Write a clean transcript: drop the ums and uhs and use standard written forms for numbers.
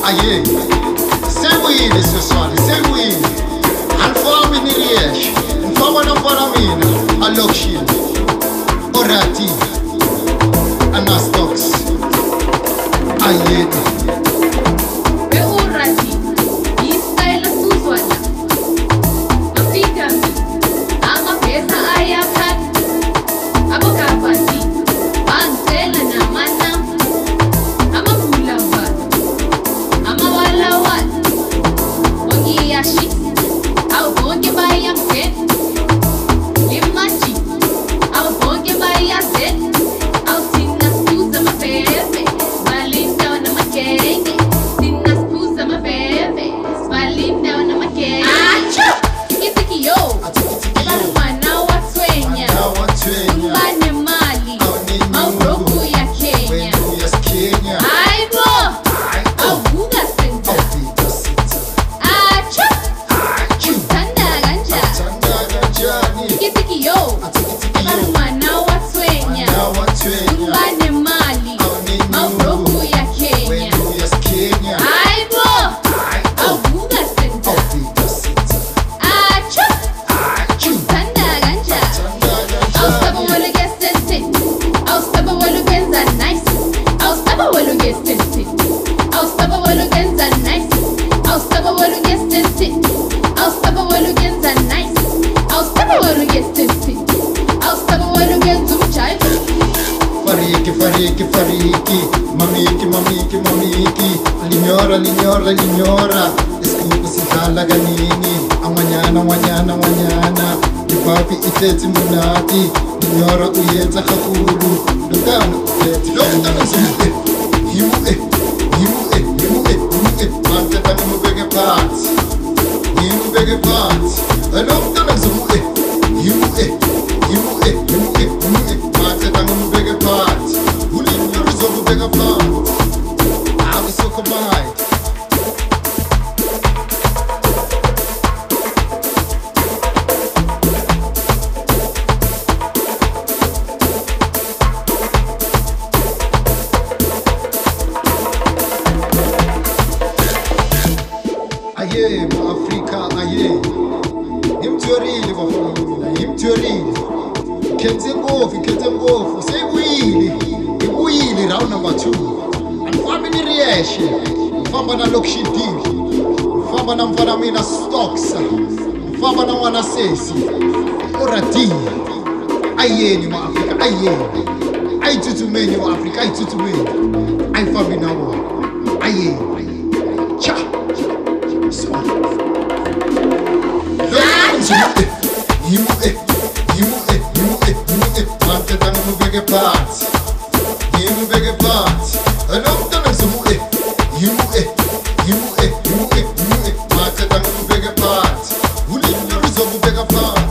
Aye, sewile seswali, sewile. Alfami niriesh, mfama na paramina, alokshil, orati, anastox. Aye. Fariki, mamiki, linyora, escuta si sala ganini, amanyana, ipapi iteti munati, linyora uyeta kakulu, dogana uteti, zumbe, himu mante tani mubege parts, dogana zumbe, himu mante tani mubege parts. Big up love. I was so combined. Aye, ma Africa, aye. Him teorini, wafana, him teorini. Kete ngofu, say wili round number 2. And family reaction. Mfamba na lokshi deep. Mfamba na mfana mina stocks. Mfamba na wana sesi. Orati. Aye ni wa Africa, aye. Aye tutumeni wa Africa, aye tutumeni. Aye family na wa. Aye. Cha. So. Himu mante tani mubege parts. Himu bege parts. Anom tani zumu himu mante tani mubege parts. Uli nyori zomu bege parts.